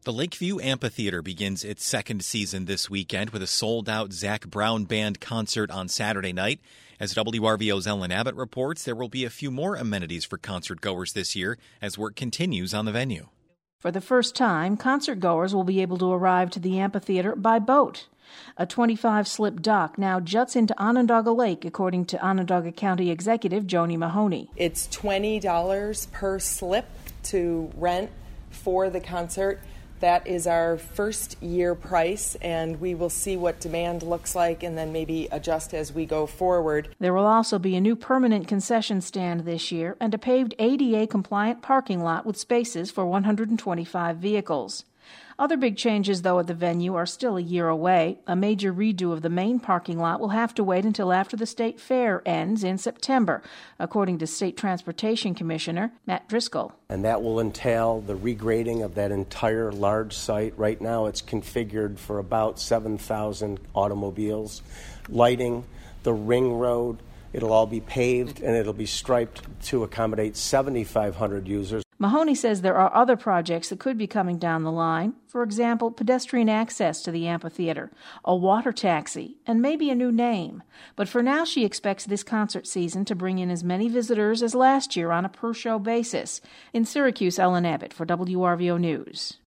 The Lakeview Amphitheater begins its second season this weekend with a sold-out Zac Brown Band concert on Saturday night. As WRVO's Ellen Abbott reports, there will be a few more amenities for concert-goers this year as work continues on the venue. For the first time, concert-goers will be able to arrive to the amphitheater by boat. A 25-slip dock now juts into Onondaga Lake, according to Onondaga County Executive Joni Mahoney. It's $20 per slip to rent for the concert. That is our first year price, and we will see what demand looks like and then maybe adjust as we go forward. There will also be a new permanent concession stand this year and a paved ADA-compliant parking lot with spaces for 125 vehicles. Other big changes, though, at the venue are still a year away. A major redo of the main parking lot will have to wait until after the state fair ends in September, according to State Transportation Commissioner Matt Driscoll. And that will entail the regrading of that entire large site. Right now it's configured for about 7,000 automobiles. Lighting, the ring road, it'll all be paved and it'll be striped to accommodate 7,500 users. Mahoney says there are other projects that could be coming down the line. For example, pedestrian access to the amphitheater, a water taxi, and maybe a new name. But for now, she expects this concert season to bring in as many visitors as last year on a per-show basis. In Syracuse, Ellen Abbott for WRVO News.